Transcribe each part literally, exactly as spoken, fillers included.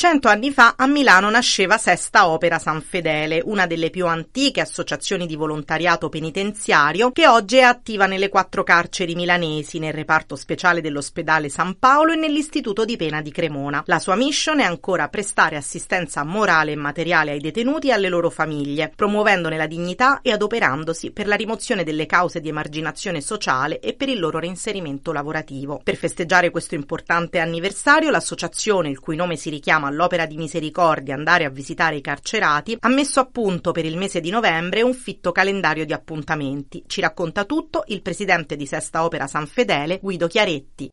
Cento anni fa a Milano nasceva Sesta Opera San Fedele, una delle più antiche associazioni di volontariato penitenziario che oggi è attiva nelle quattro carceri milanesi, nel reparto speciale dell'ospedale San Paolo e nell'istituto di pena di Cremona. La sua mission è ancora prestare assistenza morale e materiale ai detenuti e alle loro famiglie, promuovendone la dignità e adoperandosi per la rimozione delle cause di emarginazione sociale e per il loro reinserimento lavorativo. Per festeggiare questo importante anniversario, l'associazione, il cui nome si richiama all'opera di misericordia Andare a visitare i carcerati, ha messo a punto per il mese di novembre un fitto calendario di appuntamenti. Ci racconta tutto il presidente di Sesta Opera San Fedele, Guido Chiaretti.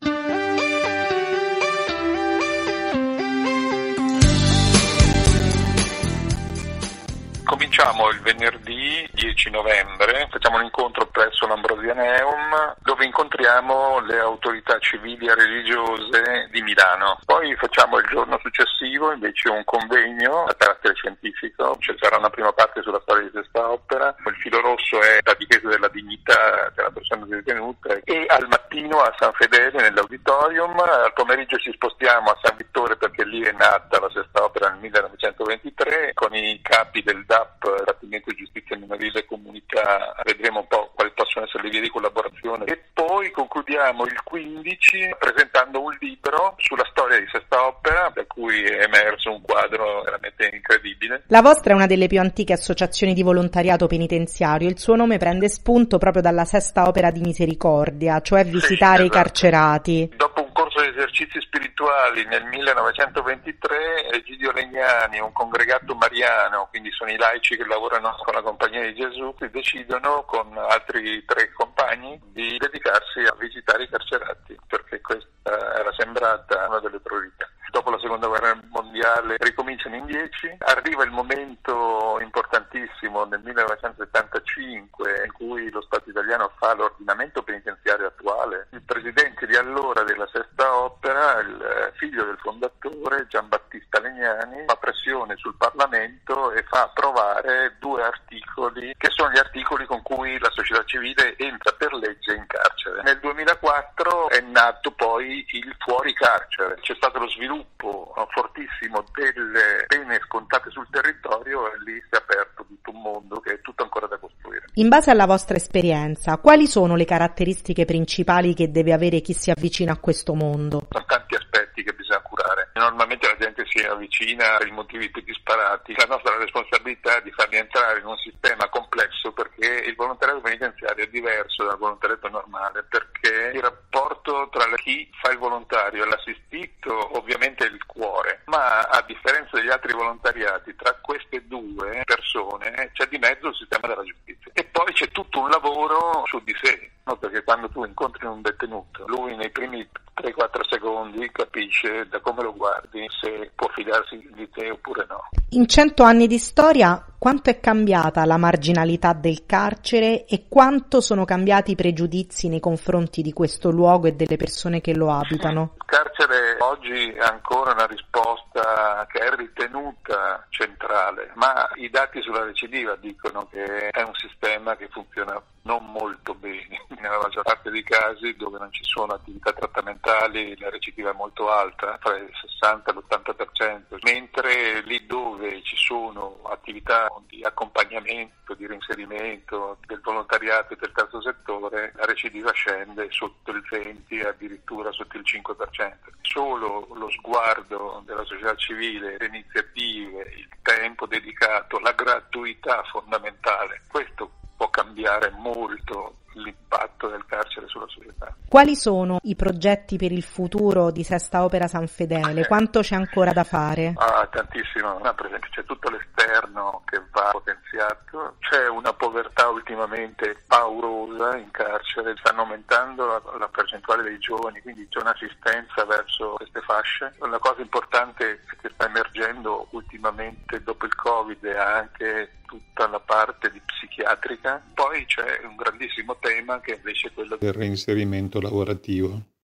Cominciamo il venerdì dieci novembre, facciamo un incontro presso l'Ambrosianeum dove incontriamo le autorità civili e religiose di Milano. Poi facciamo il giorno successivo invece un convegno a carattere scientifico, ci sarà una prima parte sulla storia di questa opera, il filo rosso è la difesa della dignità della persona detenuta e al mattino a San Fedele nell'auditorium, al pomeriggio ci spostiamo a San Vittore perché lì è nata la Sesta Opera nel millenovecentoventitré con i capi del D A P, Rapimento Giustizia Minorile e Comunità, vedremo un po' quali possono essere le vie di collaborazione e poi concludiamo il quindici presentando un libro sulla storia di Sesta Opera, da cui è emerso un quadro veramente incredibile. La vostra è una delle più antiche associazioni di volontariato penitenziario, il suo nome prende spunto proprio dalla Sesta Opera di Misericordia, cioè visitare sì, esatto. i carcerati. Dopo un corso di esercizi spirituali nel millenovecentoventitré, Egidio Legnani, un congregato mariano, quindi sono i laici che lavorano con la Compagnia di Gesù, decidono con altri tre compagni di dedicarsi a visitare i carcerati, perché questa era sembrata una delle priorità. Dopo la seconda guerra mondiale ricominciano in dieci, arriva il momento importantissimo nel millenovecentosettantacinque in cui lo Stato italiano fa l'ordinamento penitenziario attuale. Il presidente di allora della Sesta Opera, il figlio del fondatore Giambattista Legnani, fa pressione sul Parlamento e fa approvare due articoli che sono gli articoli con cui la società civile entra per legge in carcere. Nel duemilaquattro è nato poi il fuori carcere, c'è stato lo sviluppo fortissimo delle pene scontate sul territorio e lì si è aperto tutto un mondo che è tutto ancora da costruire. In base alla vostra esperienza, quali sono le caratteristiche principali che deve avere chi si avvicina a questo mondo? Sono tanti aspetti che bisogna curare. Normalmente la gente si avvicina per i motivi più disparati. La nostra responsabilità è di farli entrare in un sistema complesso perché il volontariato penitenziario è diverso dal volontariato normale, perché il rapporto tra chi fa il volontario e l'assistito ovviamente è il cuore, ma a differenza degli altri volontariati tra queste due persone c'è di mezzo il sistema della giustizia e poi c'è tutto un lavoro su di sé, no? Perché quando tu incontri un detenuto, lui nei primi tre quattro secondi capisce da come lo guardi se può fidarsi di te oppure no. In cento anni di storia, quanto è cambiata la marginalità del carcere e quanto sono cambiati i pregiudizi nei confronti di questo luogo e delle persone che lo abitano? Il carcere oggi è ancora una risposta che è ritenuta centrale, ma i dati sulla recidiva dicono che è un sistema che funziona non molto bene. Nella maggior parte dei casi dove non ci sono attività trattamentali la recidiva è molto alta, tra il sessanta e l'ottanta per cento, mentre lì dove ci sono attività di accompagnamento, di reinserimento, del volontariato e del terzo settore, la recidiva scende sotto il venti e addirittura sotto il cinque per cento. Solo lo sguardo della società civile, le iniziative, il tempo dedicato, la gratuità fondamentale, questo può cambiare molto l'impatto del carcere sulla società. Quali sono i progetti per il futuro di Sesta Opera San Fedele? Quanto c'è ancora da fare? Ah, tantissimo. No, per esempio c'è tutto l'esterno che va potenziato, c'è una povertà ultimamente paurosa in carcere, stanno aumentando la, la percentuale dei giovani, quindi c'è un'assistenza verso queste fasce. Una cosa importante che sta emergendo ultimamente dopo il Covid è anche tutta la parte di psichiatrica. Poi c'è un grandissimo tema che invece è quello del reinserimento lavorativo.